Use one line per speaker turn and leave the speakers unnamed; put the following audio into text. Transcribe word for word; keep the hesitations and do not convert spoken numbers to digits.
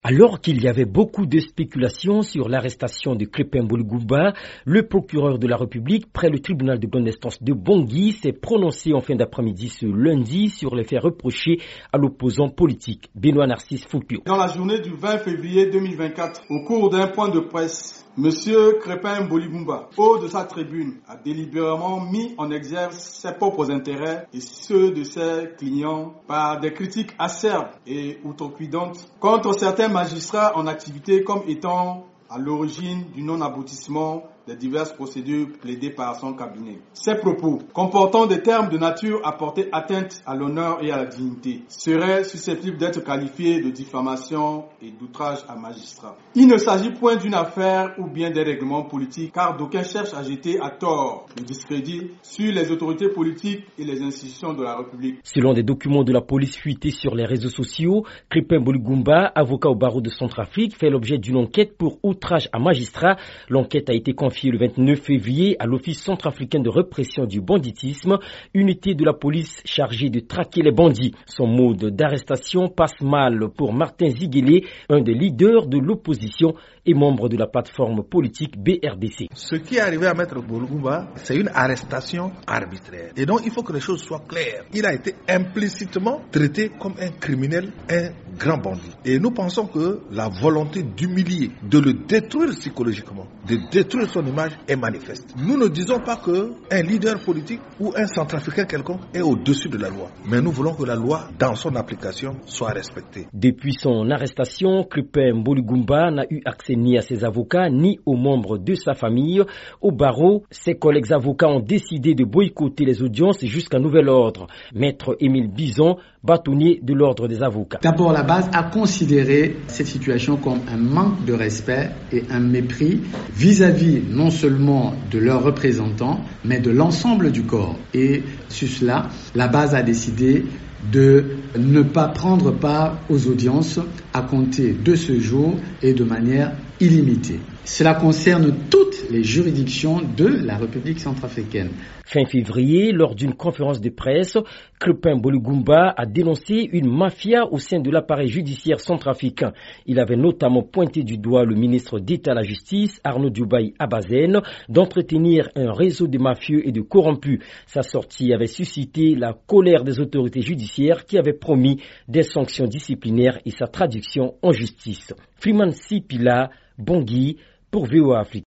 Alors qu'il y avait beaucoup de spéculations sur l'arrestation de Crépin Mbouli-Goumba, le procureur de la République, près le tribunal de grande instance de Bangui, s'est prononcé en fin d'après-midi ce lundi sur les faits reprochés à l'opposant politique, Benoît Narcisse Foucault.
Dans la journée du vingt février deux mille vingt-quatre, au cours d'un point de presse, Monsieur Crépin Mbouli-Goumba, haut de sa tribune, a délibérément mis en exergue ses propres intérêts et ceux de ses clients par des critiques acerbes et outrecuidantes contre certains magistrats en activité comme étant à l'origine du non-aboutissement des diverses procédures plaidées par son cabinet. Ces propos, comportant des termes de nature à porter atteinte à l'honneur et à la dignité, seraient susceptibles d'être qualifiés de diffamation et d'outrage à magistrat. Il ne s'agit point d'une affaire ou bien des règlements politiques, car d'aucuns cherchent à jeter à tort le discrédit sur les autorités politiques et les institutions de la République.
Selon des documents de la police fuités sur les réseaux sociaux, Crépin Mbouli-Goumba, avocat au barreau de Centrafrique, fait l'objet d'une enquête pour outrage à magistrat. L'enquête a été confiée le vingt-neuf février à l'Office centrafricain de répression du banditisme, unité de la police chargée de traquer les bandits. Son mode d'arrestation passe mal pour Martin Ziguélé, un des leaders de l'opposition et membre de la plateforme politique B R D C.
Ce qui est arrivé à Maître Mbouli-Goumba, c'est une arrestation arbitraire. Et donc il faut que les choses soient claires. Il a été implicitement traité comme un criminel, un grand bandit. Et nous pensons que la volonté d'humilier, de le détruire psychologiquement, de détruire son image est manifeste. Nous ne disons pas qu'un leader politique ou un centrafricain quelconque est au-dessus de la loi. Mais nous voulons que la loi, dans son application, soit respectée.
Depuis son arrestation, Crépin Mbouli-Goumba n'a eu accès ni à ses avocats, ni aux membres de sa famille. Au barreau, ses collègues avocats ont décidé de boycotter les audiences jusqu'à nouvel ordre. Maître Émile Bison, bâtonnier de l'ordre des avocats.
D'abord, la base a considéré cette situation comme un manque de respect et un mépris vis-à-vis non seulement de leurs représentants, mais de l'ensemble du corps. Et sur cela, la base a décidé de ne pas prendre part aux audiences à compter de ce jour et de manière illimitée. Cela concerne toutes les juridictions de la République centrafricaine.
Fin février, lors d'une conférence de presse, Crépin Mbouli-Goumba a dénoncé une mafia au sein de l'appareil judiciaire centrafricain. Il avait notamment pointé du doigt le ministre d'État à la Justice, Arnaud Diobaye Abazen, d'entretenir un réseau de mafieux et de corrompus. Sa sortie avait suscité la colère des autorités judiciaires qui avaient promis des sanctions disciplinaires et sa traduction en justice. Freeman Sipila, Bangui, pour V O A Afrique.